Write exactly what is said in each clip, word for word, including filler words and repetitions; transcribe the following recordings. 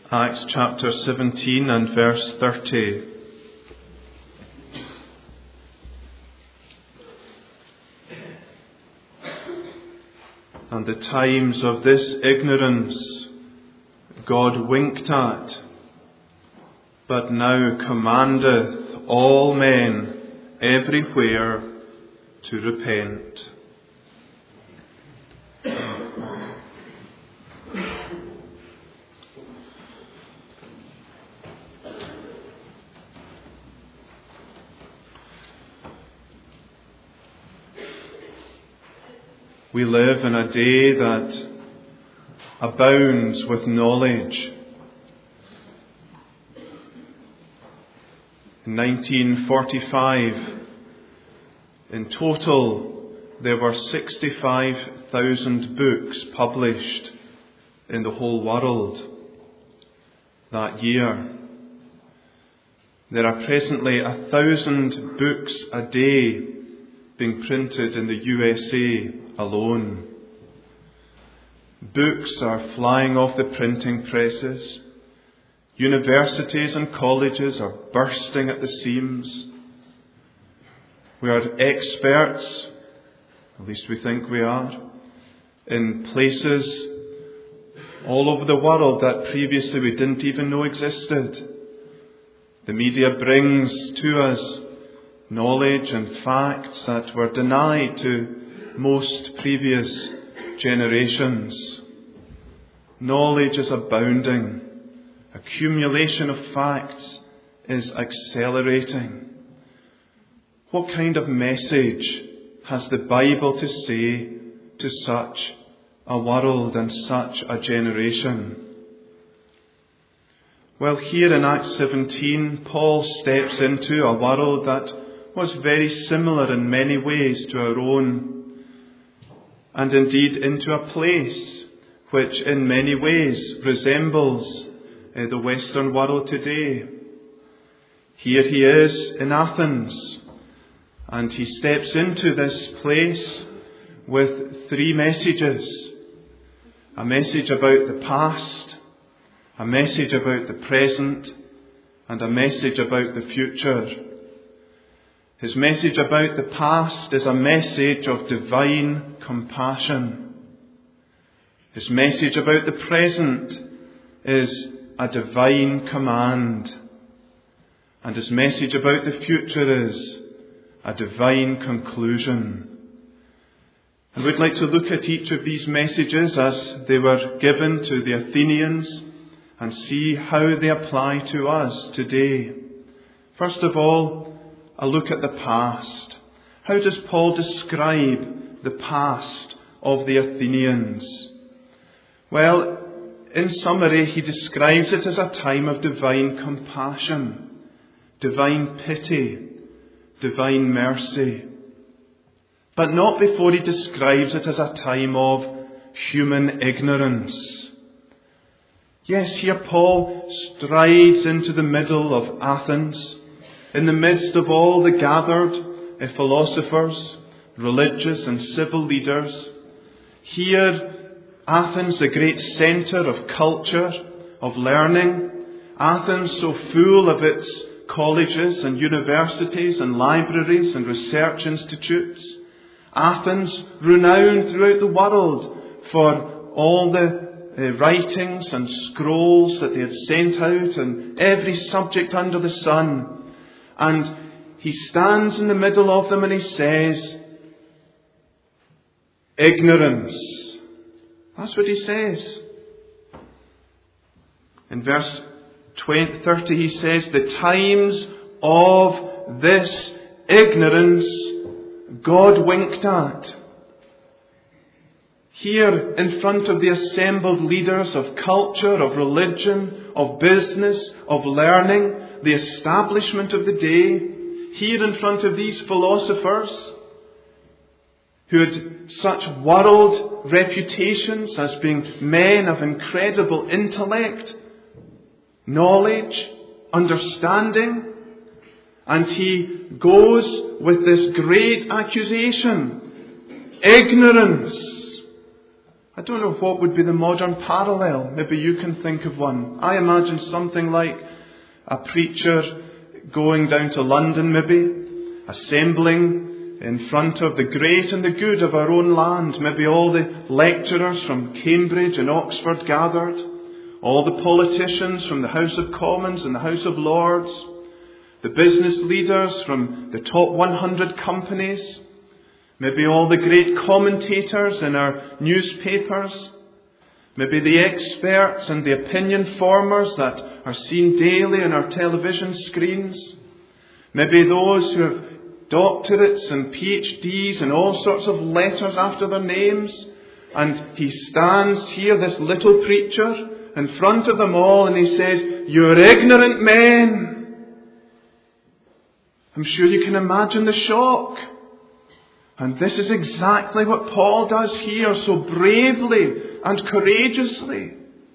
Acts chapter seventeen and verse thirty. And the times of this ignorance God winked at, but now commandeth all men everywhere to repent. We live in a day that abounds with knowledge. In nineteen forty-five, in total, there were sixty-five thousand books published in the whole world that year. There are presently a thousand books a day being printed in the U S A alone. Books are flying off the printing presses. Universities and colleges are bursting at the seams. We are experts, at least we think we are, in places all over the world that previously we didn't even know existed. The media brings to us knowledge and facts that were denied to most previous generations. Knowledge is abounding. Accumulation of facts is accelerating. What kind of message has the Bible to say to such a world and such a generation? Well, here in Acts seventeen, Paul steps into a world that was very similar in many ways to our own, and indeed into a place which in many ways resembles uh, the Western world today. Here he is in Athens, and he steps into this place with three messages. A message about the past, a message about the present, and a message about the future. His message about the past is a message of divine compassion. His message about the present is a divine command. And his message about the future is a divine conclusion. And we'd like to look at each of these messages as they were given to the Athenians and see how they apply to us today. First of all, a look at the past. How does Paul describe the past of the Athenians? Well, in summary, he describes it as a time of divine compassion, divine pity, divine mercy. But not before he describes it as a time of human ignorance. Yes, here Paul strides into the middle of Athens, in the midst of all the gathered uh, philosophers, religious and civil leaders. Here, Athens, the great centre of culture, of learning. Athens, so full of its colleges and universities and libraries and research institutes. Athens, renowned throughout the world for all the uh, writings and scrolls that they had sent out on every subject under the sun. And he stands in the middle of them and he says, ignorance. That's what he says. In verse thirty he says, the times of this ignorance God winked at. Here in front of the assembled leaders of culture, of religion, of business, of learning, the establishment of the day, here in front of these philosophers who had such world reputations as being men of incredible intellect, knowledge, understanding, and he goes with this great accusation, ignorance. I don't know what would be the modern parallel. Maybe you can think of one. I imagine something like a preacher going down to London maybe, assembling in front of the great and the good of our own land. Maybe all the lecturers from Cambridge and Oxford gathered, all the politicians from the House of Commons and the House of Lords, the business leaders from the top one hundred companies, maybe all the great commentators in our newspapers, maybe the experts and the opinion formers that are seen daily on our television screens, maybe those who have doctorates and P H Ds and all sorts of letters after their names, and he stands here, this little preacher, in front of them all, and he says, "You're ignorant men." I'm sure you can imagine the shock. And this is exactly what Paul does here so bravely and courageously.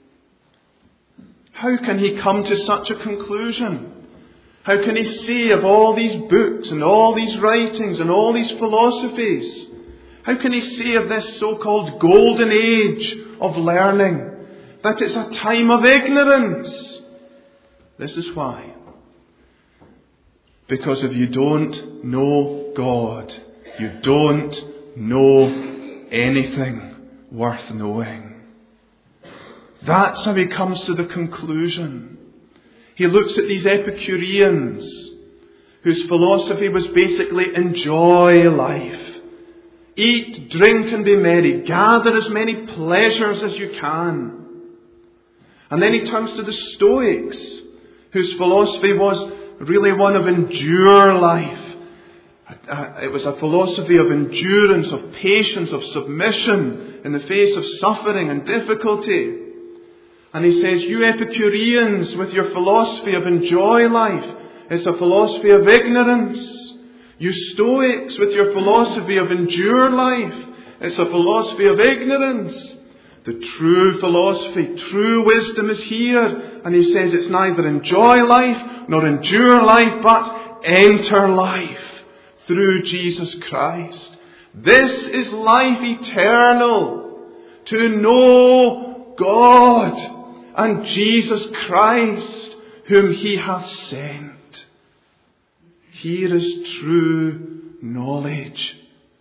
How can he come to such a conclusion? How can he say of all these books and all these writings and all these philosophies, how can he say of this so-called golden age of learning that it's a time of ignorance? This is why. Because if you don't know God, you don't know anything worth knowing. That's how he comes to the conclusion. He looks at these Epicureans, whose philosophy was basically enjoy life. Eat, drink and be merry. Gather as many pleasures as you can. And then he turns to the Stoics, whose philosophy was really one of endure life. It was a philosophy of endurance, of patience, of submission in the face of suffering and difficulty. And he says, you Epicureans with your philosophy of enjoy life, it's a philosophy of ignorance. You Stoics with your philosophy of endure life, it's a philosophy of ignorance. The true philosophy, true wisdom is here. And he says it's neither enjoy life nor endure life, but enter life through Jesus Christ. This is life eternal, to know God and Jesus Christ, whom he hath sent. Here is true knowledge.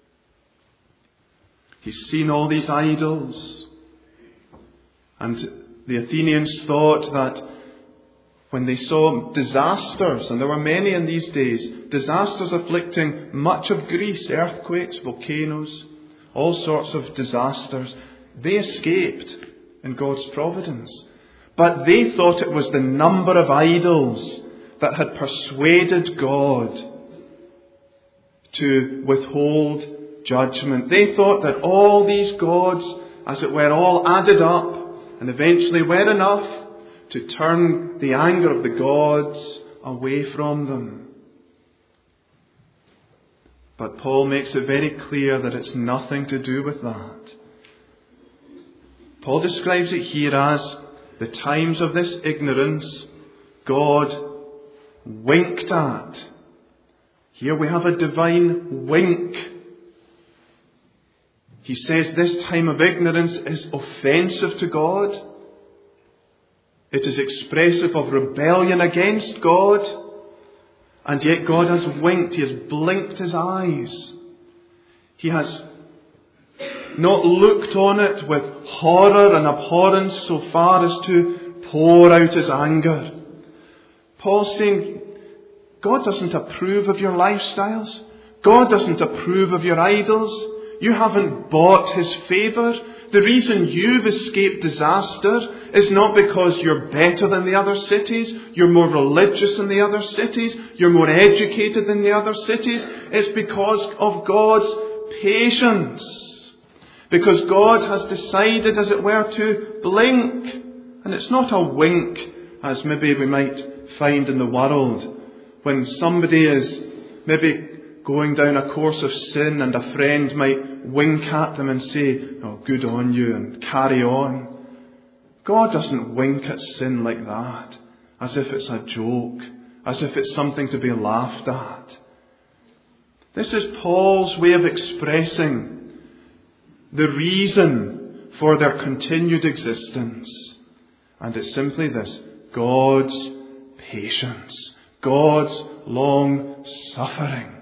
He's seen all these idols. And the Athenians thought that when they saw disasters, and there were many in these days, disasters afflicting much of Greece, earthquakes, volcanoes, all sorts of disasters, they escaped in God's providence. But they thought it was the number of idols that had persuaded God to withhold judgment. They thought that all these gods, as it were, all added up and eventually were enough to turn the anger of the gods away from them. But Paul makes it very clear that it's nothing to do with that. Paul describes it here as the times of this ignorance God winked at. Here we have a divine wink. He says this time of ignorance is offensive to God. It is expressive of rebellion against God. And yet God has winked, he has blinked his eyes. He has not looked on it with horror and abhorrence so far as to pour out his anger. Paul's saying, God doesn't approve of your lifestyles. God doesn't approve of your idols. You haven't bought his favour. The reason you've escaped disaster is not because you're better than the other cities, you're more religious than the other cities, you're more educated than the other cities. It's because of God's patience. Because God has decided, as it were, to blink. And it's not a wink, as maybe we might find in the world, when somebody is maybe going down a course of sin and a friend might wink at them and say, oh, good on you, and carry on. God doesn't wink at sin like that, as if it's a joke, as if it's something to be laughed at. This is Paul's way of expressing the reason for their continued existence. And it's simply this: God's patience, God's long suffering.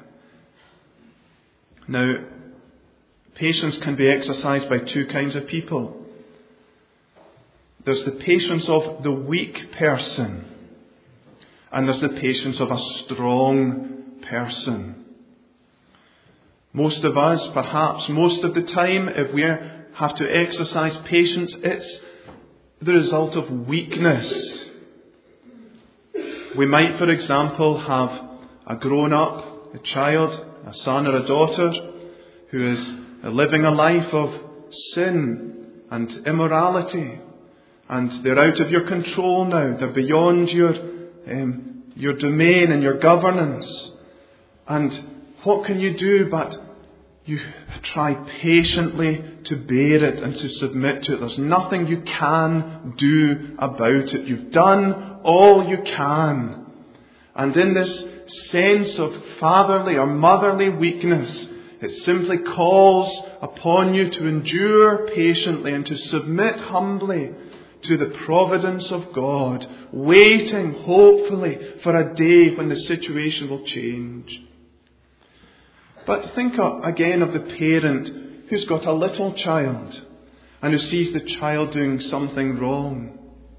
Now, patience can be exercised by two kinds of people. There's the patience of the weak person, and there's the patience of a strong person. Most of us, perhaps most of the time, if we have to exercise patience, it's the result of weakness. We might, for example, have a grown-up, a child, a son or a daughter, who is living a life of sin and immorality, and they're out of your control now. They're beyond your um, your domain and your governance. And what can you do but you try patiently to bear it and to submit to it? There's nothing you can do about it. You've done all you can. And in this sense of fatherly or motherly weakness, it simply calls upon you to endure patiently and to submit humbly to the providence of God, waiting hopefully for a day when the situation will change. But think again of the parent who's got a little child and who sees the child doing something wrong.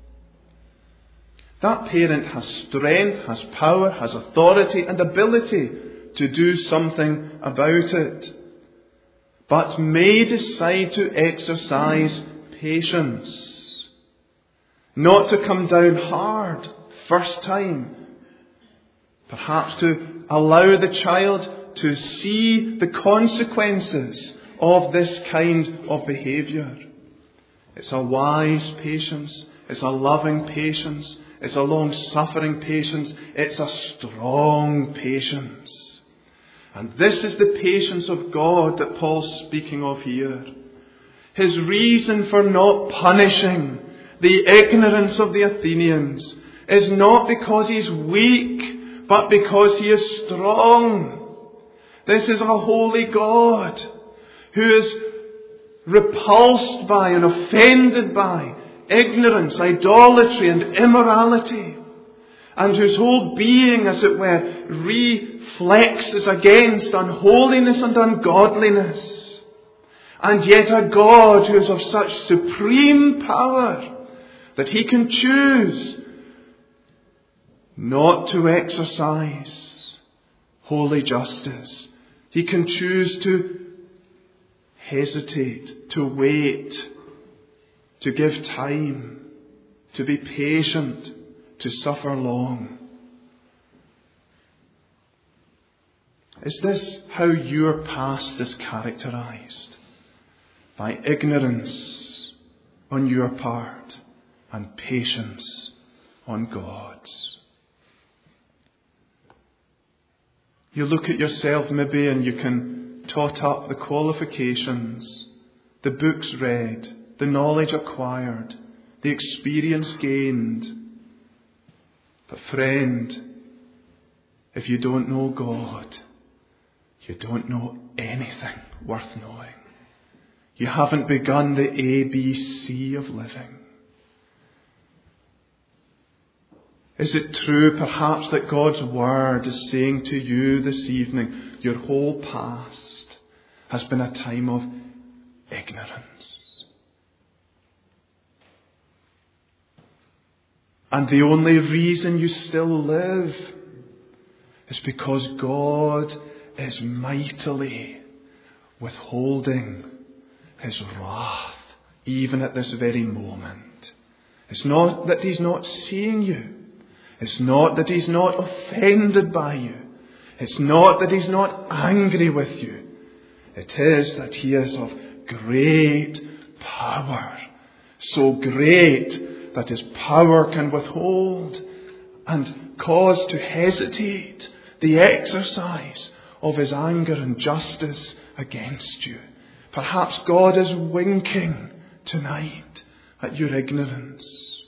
That parent has strength, has power, has authority and ability to do something about it, but may decide to exercise patience. Not to come down hard first time. Perhaps to allow the child to see the consequences of this kind of behaviour. It's a wise patience. It's a loving patience. It's a long-suffering patience. It's a strong patience. And this is the patience of God that Paul's speaking of here. His reason for not punishing the ignorance of the Athenians is not because he's weak, but because he is strong. This is a holy God who is repulsed by and offended by ignorance, idolatry and immorality, and whose whole being, as it were, reflexes against unholiness and ungodliness. And yet a God who is of such supreme power that he can choose not to exercise holy justice. He can choose to hesitate, to wait, to give time, to be patient, to suffer long. Is this how your past is characterized? By ignorance on your part and patience on God's. You look at yourself maybe and you can tot up the qualifications, the books read, the knowledge acquired, the experience gained. But friend, if you don't know God, you don't know anything worth knowing. You haven't begun the A B C of living. Is it true perhaps that God's Word is saying to you this evening, your whole past has been a time of ignorance? And the only reason you still live is because God is mightily withholding His wrath even at this very moment. It's not that He's not seeing you. It's not that He's not offended by you. It's not that He's not angry with you. It is that He is of great power. So great that His power can withhold and cause to hesitate the exercise of His anger and justice against you. Perhaps God is winking tonight at your ignorance,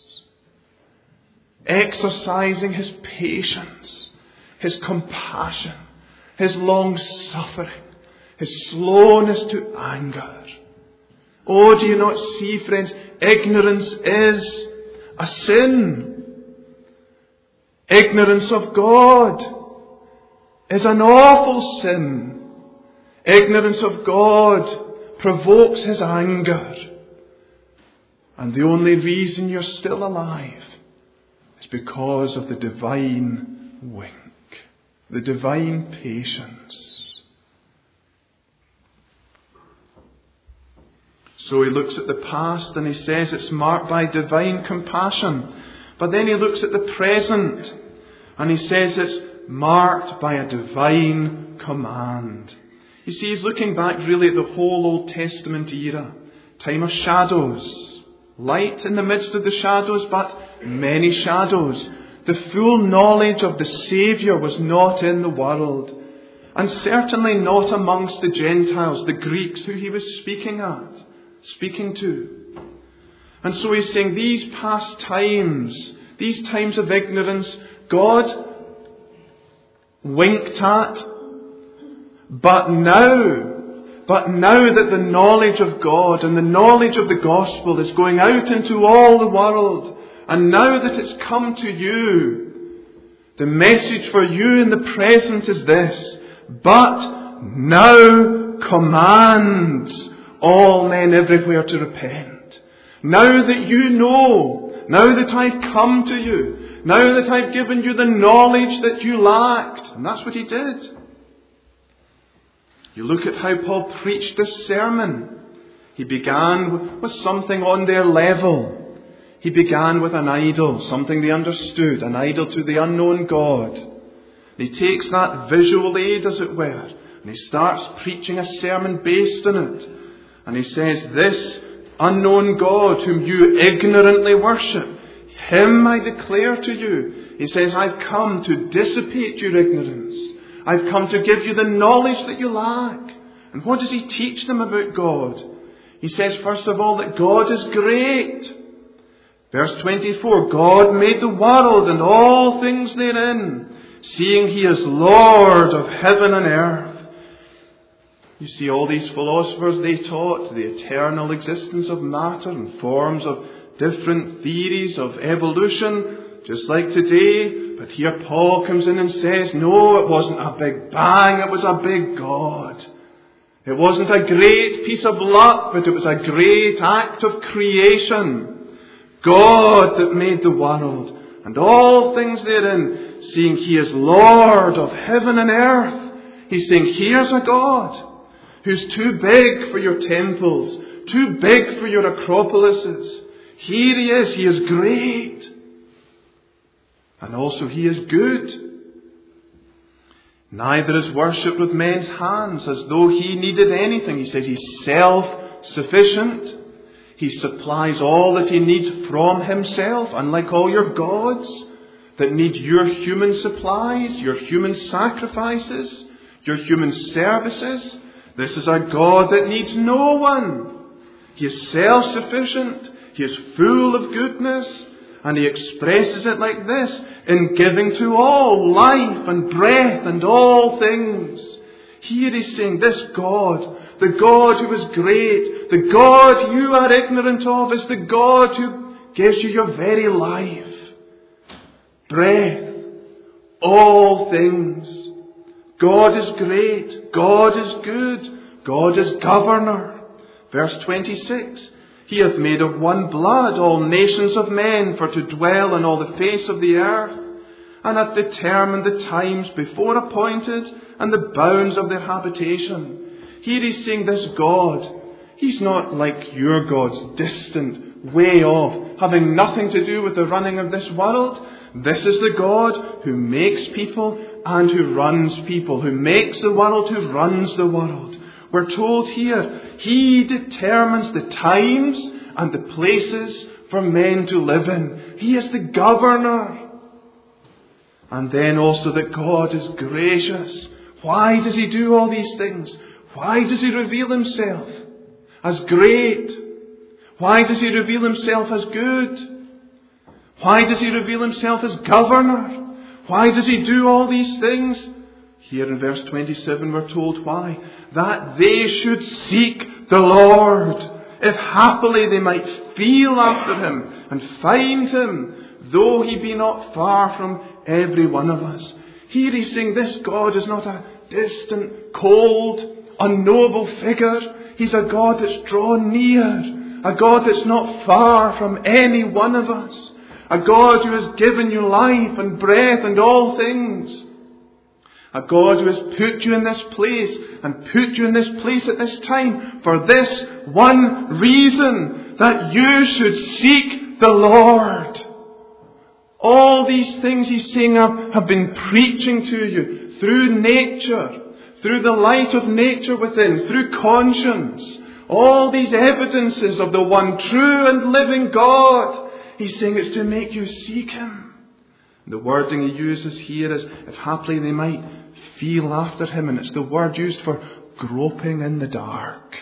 exercising His patience, His compassion, His long suffering, His slowness to anger, Oh, do you not see, friends? Ignorance is a sin. Ignorance of God is an awful sin. Ignorance of God provokes his anger. And the only reason you're still alive is because of the divine wink, the divine patience. So he looks at the past and he says it's marked by divine compassion. But then he looks at the present and he says it's marked by a divine command. You see, he's looking back really at the whole Old Testament era. Time of shadows. Light in the midst of the shadows, but many shadows. The full knowledge of the Saviour was not in the world. And certainly not amongst the Gentiles, the Greeks who he was speaking at, speaking to. And so he's saying these past times, these times of ignorance, God winked at. But now, but now that the knowledge of God and the knowledge of the gospel is going out into all the world, and now that it's come to you, the message for you in the present is this: but now commands all men everywhere to repent. Now that you know, now that I've come to you, now that I've given you the knowledge that you lacked. And that's what he did. You look at how Paul preached this sermon. He began with something on their level. He began with an idol, something they understood, an idol to the unknown God. He takes that visual aid, as it were, and he starts preaching a sermon based on it. And he says, this unknown God whom you ignorantly worship, him I declare to you. He says, I've come to dissipate your ignorance. I've come to give you the knowledge that you lack. And what does he teach them about God? He says, first of all, that God is great. Verse twenty-four, God made the world and all things therein, seeing he is Lord of heaven and earth. You see, all these philosophers, they taught the eternal existence of matter and forms of different theories of evolution, just like today. But here Paul comes in and says, no, it wasn't a big bang, it was a big God. It wasn't a great piece of luck, but it was a great act of creation. God that made the world and all things therein, seeing he is Lord of heaven and earth. He's saying, here's a God who's too big for your temples, too big for your acropolises. Here he is, he is great. And also he is good. Neither is worshipped with men's hands as though he needed anything. He says he's self-sufficient. He supplies all that he needs from himself, unlike all your gods that need your human supplies, your human sacrifices, your human services. This is a God that needs no one. He is self-sufficient. He is full of goodness. And he expresses it like this: in giving to all life and breath and all things. Here he's saying this God, the God who is great, the God you are ignorant of, is the God who gives you your very life, breath, all things. God is great. God is good. God is governor. Verse twenty-six. He hath made of one blood all nations of men for to dwell on all the face of the earth, and hath determined the times before appointed and the bounds of their habitation. Here he's saying this God, he's not like your gods, distant, way off, having nothing to do with the running of this world. This is the God who makes people and who runs people, who makes the world, who runs the world. We're told here, he determines the times and the places for men to live in. He is the governor. And then also that God is gracious. Why does he do all these things? Why does he reveal himself as great? Why does he reveal himself as good? Why does he reveal himself as governor? Why does he do all these things? Here in verse twenty-seven we're told why. That they should seek the Lord if haply they might feel after him and find him, though he be not far from every one of us. Here he's saying this God is not a distant, cold, unknowable figure. He's a God that's drawn near, a God that's not far from any one of us, a God who has given you life and breath and all things, a God who has put you in this place and put you in this place at this time for this one reason, that you should seek the Lord. All these things he's saying have, have been preaching to you through nature, through the light of nature within, through conscience. All these evidences of the one true and living God. He's saying it's to make you seek him. The wording he uses here is, if haply they might feel after him. And it's the word used for groping in the dark.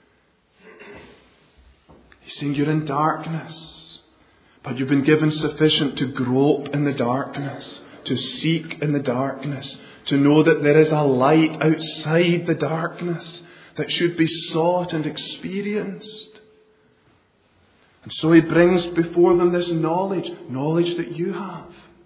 He's saying you're in darkness, but you've been given sufficient to grope in the darkness, to seek in the darkness, to know that there is a light outside the darkness that should be sought and experienced. And so he brings before them this knowledge, knowledge that you have.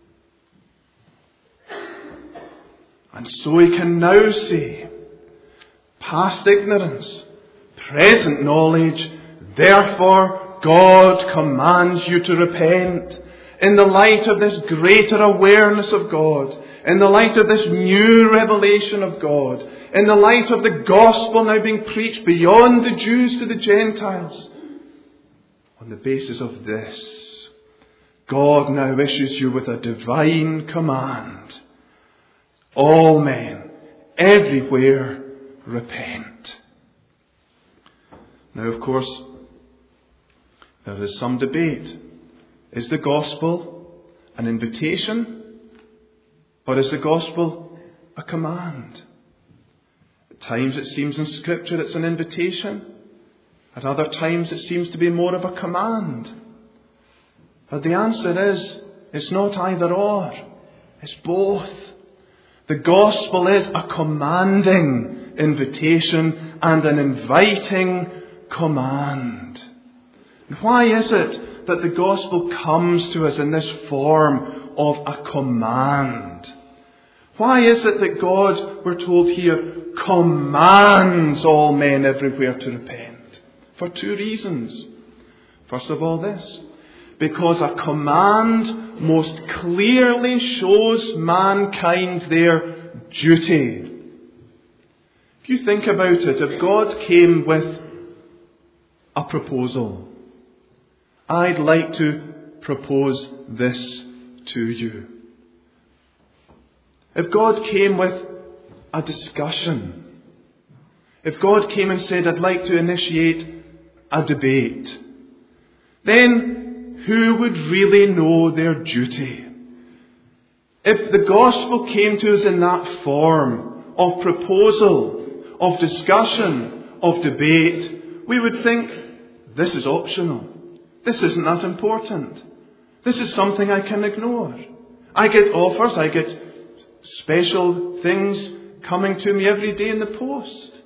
And so he can now say, past ignorance, present knowledge, therefore God commands you to repent. In the light of this greater awareness of God, in the light of this new revelation of God, in the light of the gospel now being preached beyond the Jews to the Gentiles, on the basis of this, God now issues you with a divine command. All men, everywhere, repent. Now, of course, there is some debate. Is the gospel an invitation, or is the gospel a command? At times it seems in Scripture it's an invitation. At other times it seems to be more of a command. But the answer is, it's not either or. It's both. The gospel is a commanding invitation and an inviting command. And why is it that the gospel comes to us in this form of a command? Why is it that God, we're told here, commands all men everywhere to repent? For two reasons. First of all this, because a command most clearly shows mankind their duty. If you think about it, if God came with a proposal, I'd like to propose this to you. If God came with a discussion, if God came and said, I'd like to initiate a debate, then who would really know their duty? If the gospel came to us in that form of proposal, of discussion, of debate, we would think, this is optional. This isn't that important. This is something I can ignore. I get offers, I get special things coming to me every day in the post.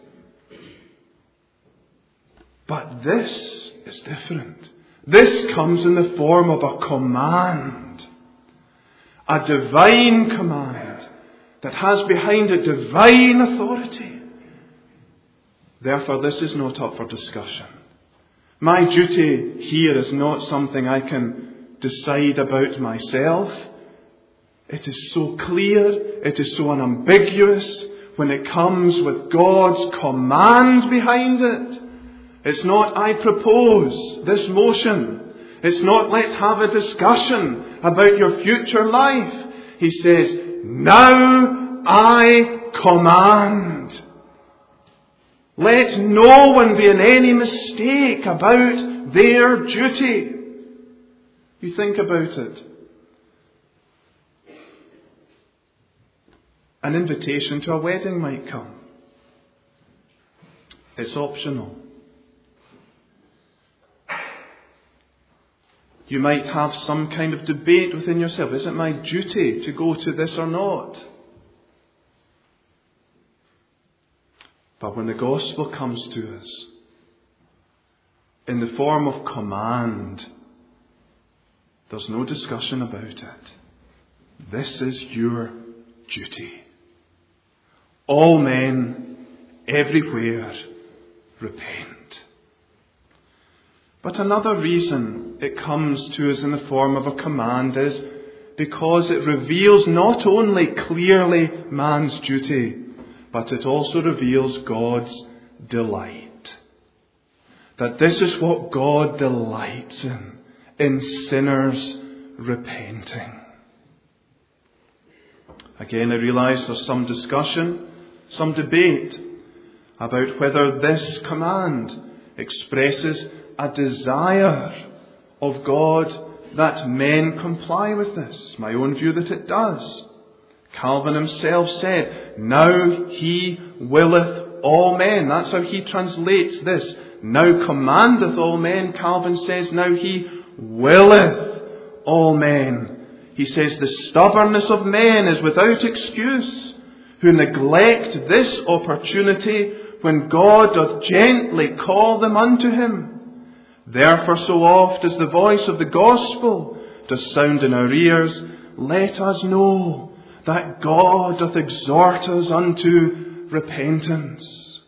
But this is different. This comes in the form of a command. A divine command that has behind it divine authority. Therefore, this is not up for discussion. My duty here is not something I can decide about myself. It is so clear, it is so unambiguous when it comes with God's command behind it. It's not, I propose this motion. It's not, let's have a discussion about your future life. He says, now I command. Let no one be in any mistake about their duty. You think about it. An invitation to a wedding might come. It's optional. You might have some kind of debate within yourself. Is it my duty to go to this or not? But when the gospel comes to us, in the form of command. There's no discussion about it. This is your duty. All men, everywhere, repent. But another reason it comes to us in the form of a command is because it reveals not only clearly man's duty, but it also reveals God's delight. That this is what God delights in, in sinners repenting. Again, I realise there's some discussion, some debate about whether this command expresses a desire of God that men comply with this. My own view that it does. Calvin himself said, "Now he willeth all men." That's how he translates this. "Now commandeth all men." Calvin says, "Now he willeth all men." He says, "The stubbornness of men is without excuse, who neglect this opportunity when God doth gently call them unto him. Therefore, so oft as the voice of the gospel does sound in our ears, let us know that God doth exhort us unto repentance."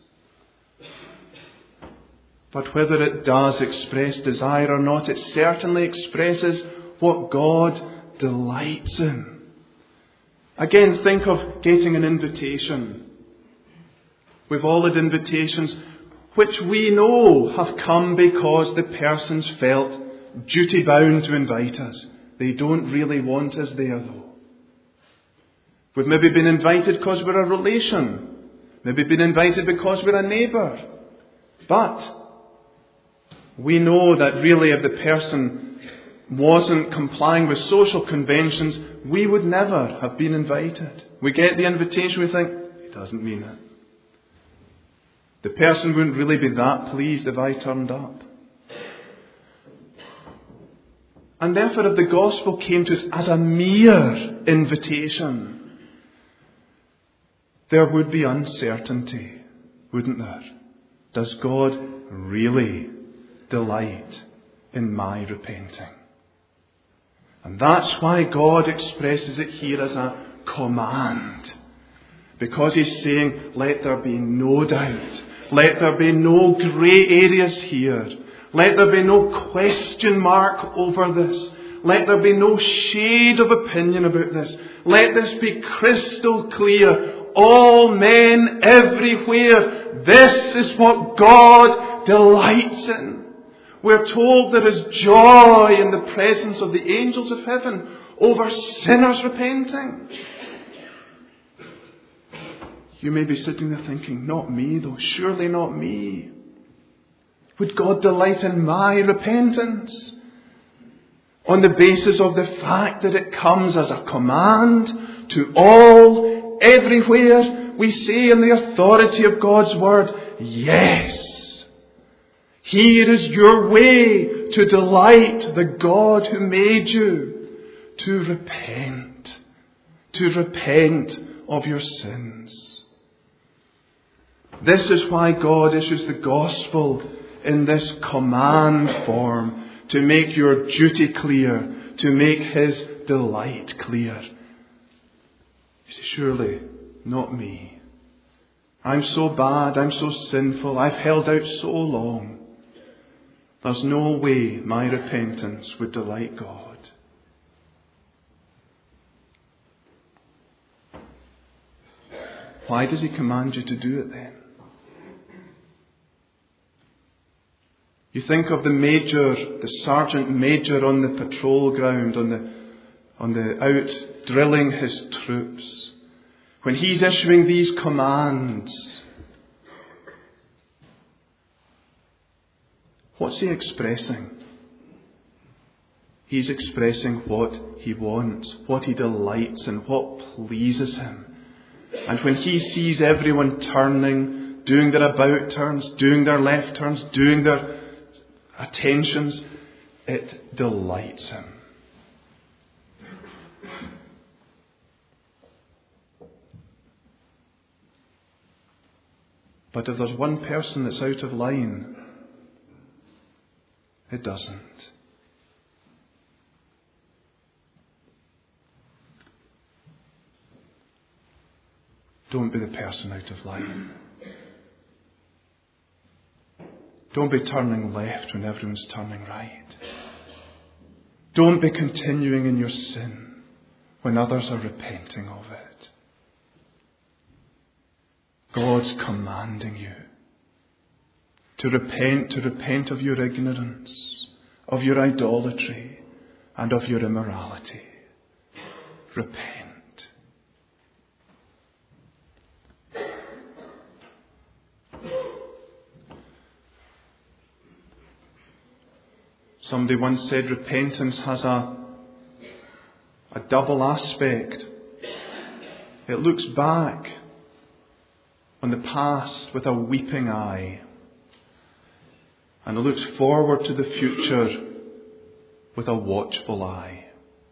But whether it does express desire or not, it certainly expresses what God delights in. Again, think of getting an invitation. We've all had invitations which we know have come because the persons felt duty-bound to invite us. They don't really want us there, though. We've maybe been invited because we're a relation. Maybe been invited because we're a neighbour. But we know that really if the person wasn't complying with social conventions, we would never have been invited. We get the invitation, we think, it doesn't mean it. The person wouldn't really be that pleased if I turned up. And therefore, if the gospel came to us as a mere invitation, there would be uncertainty, wouldn't there? Does God really delight in my repenting? And that's why God expresses it here as a command. Because he's saying, let there be no doubt. Let there be no grey areas here. Let there be no question mark over this. Let there be no shade of opinion about this. Let this be crystal clear. All men everywhere. This is what God delights in. We're told there is joy in the presence of the angels of heaven over sinners repenting. You may be sitting there thinking, not me though, surely not me. Would God delight in my repentance? On the basis of the fact that it comes as a command to all, everywhere, we say in the authority of God's word, yes. Here is your way to delight the God who made you, to repent, to repent of your sins. This is why God issues the gospel in this command form, to make your duty clear, to make his delight clear. You say, surely not me. I'm so bad, I'm so sinful, I've held out so long. There's no way my repentance would delight God. Why does he command you to do it then? You think of the major, the sergeant major on the patrol ground, on the, on the out drilling his troops. When he's issuing these commands, what's he expressing? He's expressing what he wants, what he delights in, what pleases him. And when he sees everyone turning, doing their about turns, doing their left turns, doing their attentions, it delights him. But if there's one person that's out of line, It doesn't. Don't be the person out of line. Don't be turning left when everyone's turning right. Don't be continuing in your sin when others are repenting of it. God's commanding you to repent, to repent of your ignorance, of your idolatry, and of your immorality. Repent. Somebody once said repentance has a, a double aspect. It looks back on the past with a weeping eye, and it looks forward to the future with a watchful eye.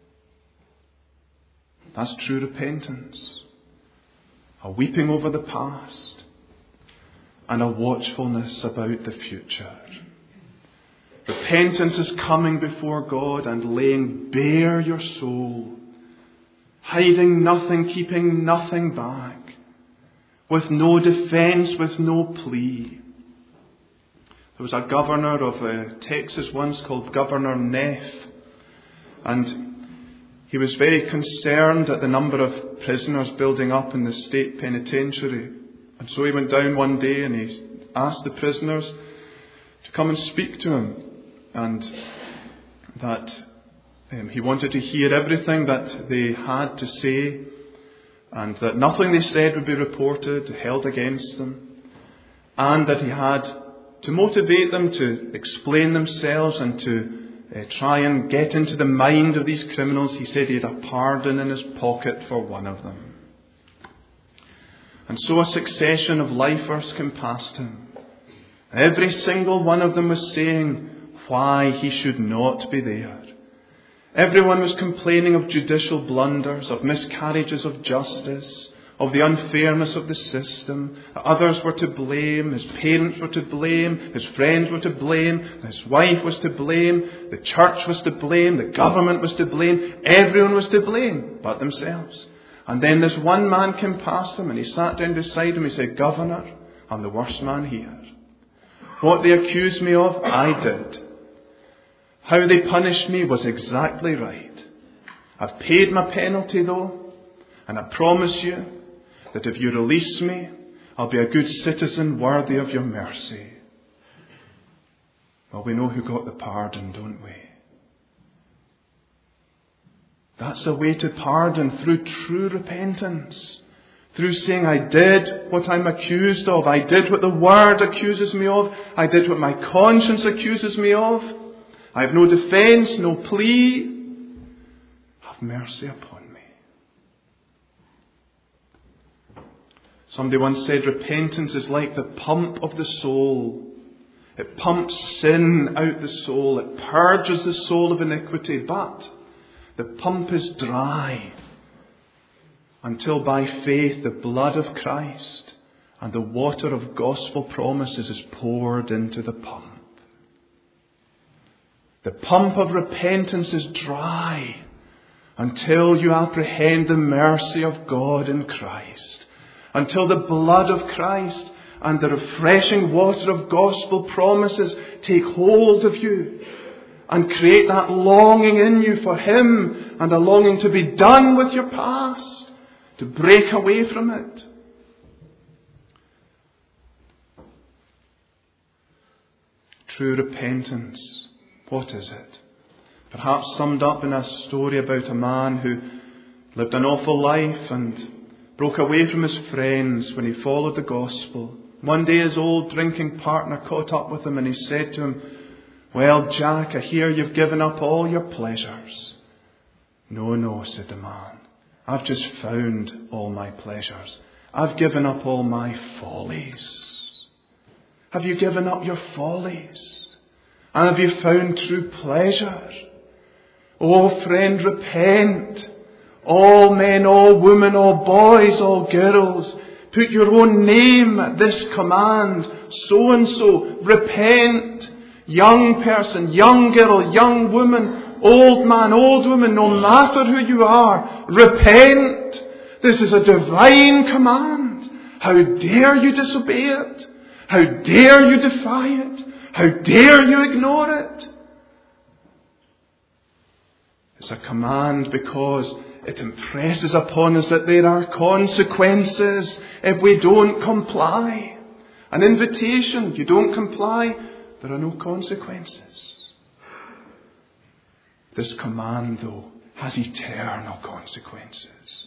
That's true repentance. A weeping over the past and a watchfulness about the future. Repentance is coming before God and laying bare your soul, hiding nothing, keeping nothing back, with no defence, with no plea. There was a governor of uh, Texas once called Governor Neff, and he was very concerned at the number of prisoners building up in the state penitentiary. And so he went down one day and he asked the prisoners to come and speak to him, and that um, he wanted to hear everything that they had to say, and that nothing they said would be reported, held against them, and that he had to motivate them to explain themselves and to uh, try and get into the mind of these criminals. He said he had a pardon in his pocket for one of them. And so a succession of lifers came past him. Every single one of them was saying why he should not be there. Everyone was complaining of judicial blunders, of miscarriages of justice, of the unfairness of the system. Others were to blame, his parents were to blame, his friends were to blame, his wife was to blame, the church was to blame, the government was to blame, everyone was to blame but themselves. And then this one man came past him and he sat down beside him. He said, "Governor, I'm the worst man here. What they accused me of, I did. How they punished me was exactly right. I've paid my penalty though, and I promise you that if you release me, I'll be a good citizen worthy of your mercy." Well, we know who got the pardon, don't we? That's the way to pardon, through true repentance. Through saying, I did what I'm accused of. I did what the Word accuses me of. I did what my conscience accuses me of. I have no defence, no plea. Have mercy upon me. Somebody once said repentance is like the pump of the soul. It pumps sin out the soul. It purges the soul of iniquity. But the pump is dry until by faith the blood of Christ and the water of gospel promises is poured into the pump. The pump of repentance is dry until you apprehend the mercy of God in Christ, until the blood of Christ and the refreshing water of gospel promises take hold of you and create that longing in you for Him and a longing to be done with your past, to break away from it. True repentance, what is it? Perhaps summed up in a story about a man who lived an awful life and broke away from his friends when he followed the gospel. One day his old drinking partner caught up with him and he said to him, "Well, Jack, I hear you've given up all your pleasures." "No, no," said the man. "I've just found all my pleasures. I've given up all my follies." Have you given up your follies? And have you found true pleasure? Oh, friend, repent. All men, all women, all boys, all girls, put your own name at this command. So and so, repent. young person, young girl, young woman, old man, old woman, no matter who you are, repent. This is a divine command. How dare you disobey it? How dare you defy it? How dare you ignore it? It's a command because it impresses upon us that there are consequences if we don't comply. An invitation, you don't comply, there are no consequences. This command, though, has eternal consequences.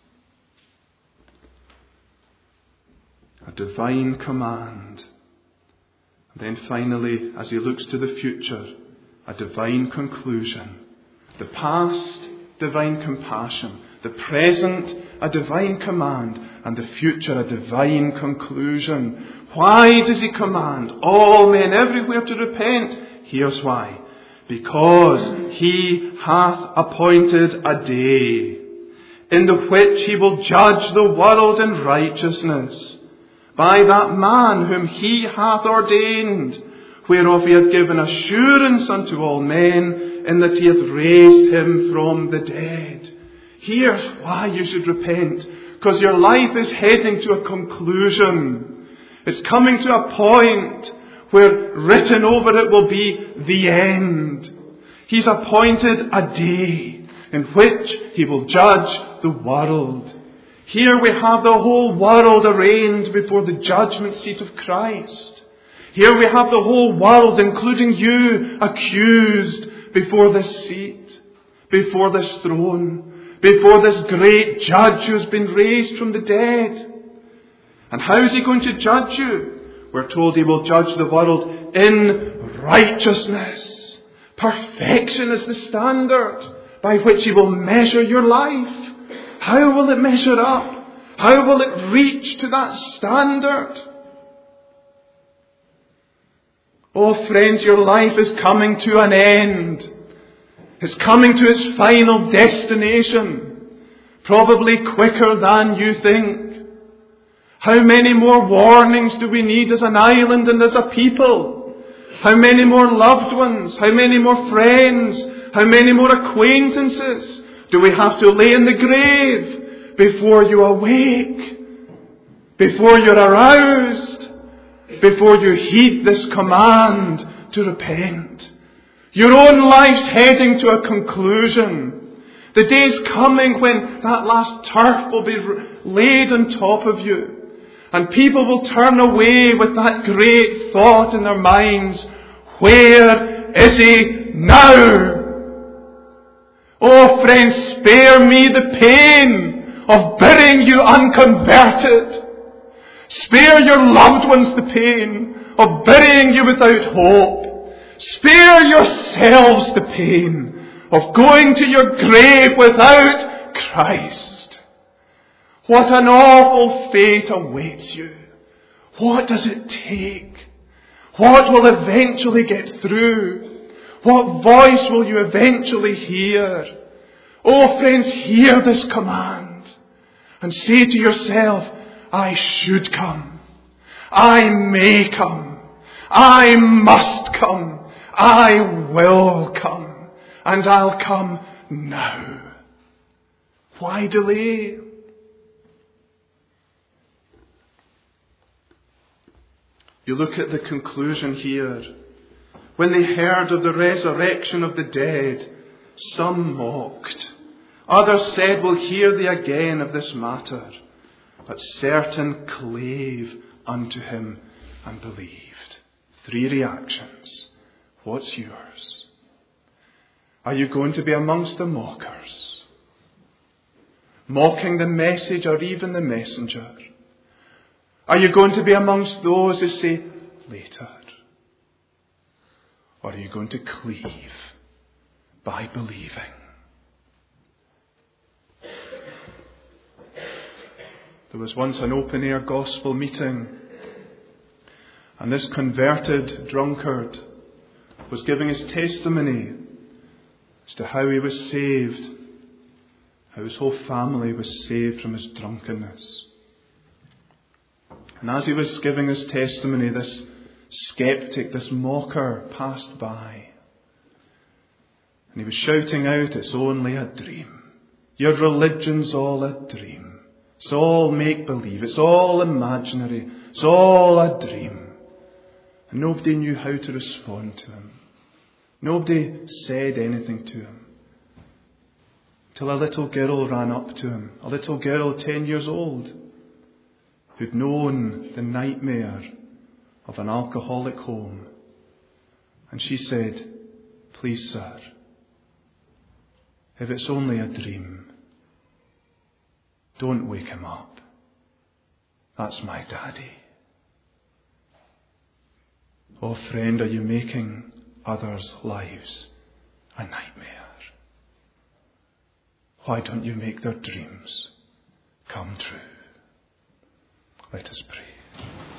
A divine command. And then finally, as he looks to the future, a divine conclusion. The past, divine compassion. The present, a divine command. And the future, a divine conclusion. Why does he command all men everywhere to repent? Here's why. Because he hath appointed a day in the which he will judge the world in righteousness by that man whom he hath ordained, whereof he hath given assurance unto all men, in that he hath raised him from the dead. Here's why you should repent. Because your life is heading to a conclusion. It's coming to a point where written over it will be the end. He's appointed a day in which he will judge the world. Here we have the whole world arraigned before the judgment seat of Christ. Here we have the whole world, including you, accused before this seat, before this throne, before this great judge who has been raised from the dead. And how is he going to judge you? We're told he will judge the world in righteousness. Perfection is the standard by which he will measure your life. How will it measure up? How will it reach to that standard? Oh friends, your life is coming to an end. It's coming to its final destination. Probably quicker than you think. How many more warnings do we need as an island and as a people? How many more loved ones? How many more friends? How many more acquaintances do we have to lay in the grave before you awake? Before you're aroused? Before you heed this command to repent? Your own life's heading to a conclusion. The day's coming when that last turf will be laid on top of you. And people will turn away with that great thought in their minds. Where is he now? Oh friends, spare me the pain of burying you unconverted. Spare your loved ones the pain of burying you without hope. Spare yourselves the pain of going to your grave without Christ. What an awful fate awaits you. What does it take? What will eventually get through? What voice will you eventually hear? Oh friends, hear this command and say to yourself, I should come. I may come. I must come. I will come. And I'll come now. Why delay? You look at the conclusion here. When they heard of the resurrection of the dead, some mocked. Others said, we'll hear thee again of this matter. But certain clave unto him and believed. Three reactions. What's yours? Are you going to be amongst the mockers? Mocking the message or even the messenger? Are you going to be amongst those who say, later? Or are you going to cleave by believing? There was once an open-air gospel meeting, and this converted drunkard was giving his testimony as to how he was saved, how his whole family was saved from his drunkenness. And as he was giving his testimony, this skeptic, this mocker passed by. And he was shouting out, it's only a dream. Your religion's all a dream. It's all make-believe. It's all imaginary. It's all a dream. And nobody knew how to respond to him. Nobody said anything to him. Till a little girl ran up to him. A little girl ten years old, who'd known the nightmare of an alcoholic home. And she said, please, sir, if it's only a dream, don't wake him up. That's my daddy. Oh, friend, are you making others' lives a nightmare? Why don't you make their dreams come true? Let us pray.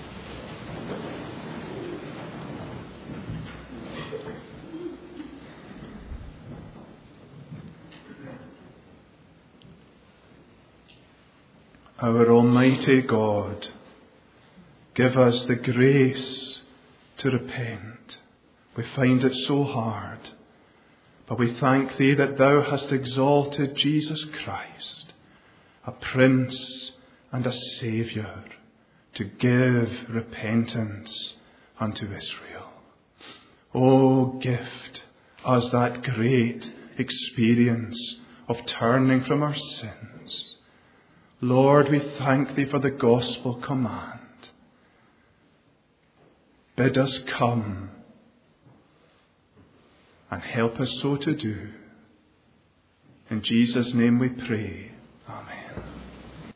Our Almighty God, give us the grace to repent. We find it so hard, but we thank Thee that Thou hast exalted Jesus Christ, a Prince and a Saviour, to give repentance unto Israel. Oh, gift us that great experience of turning from our sins. Lord, we thank Thee for the gospel command. Bid us come and help us so to do. In Jesus' name we pray. Amen.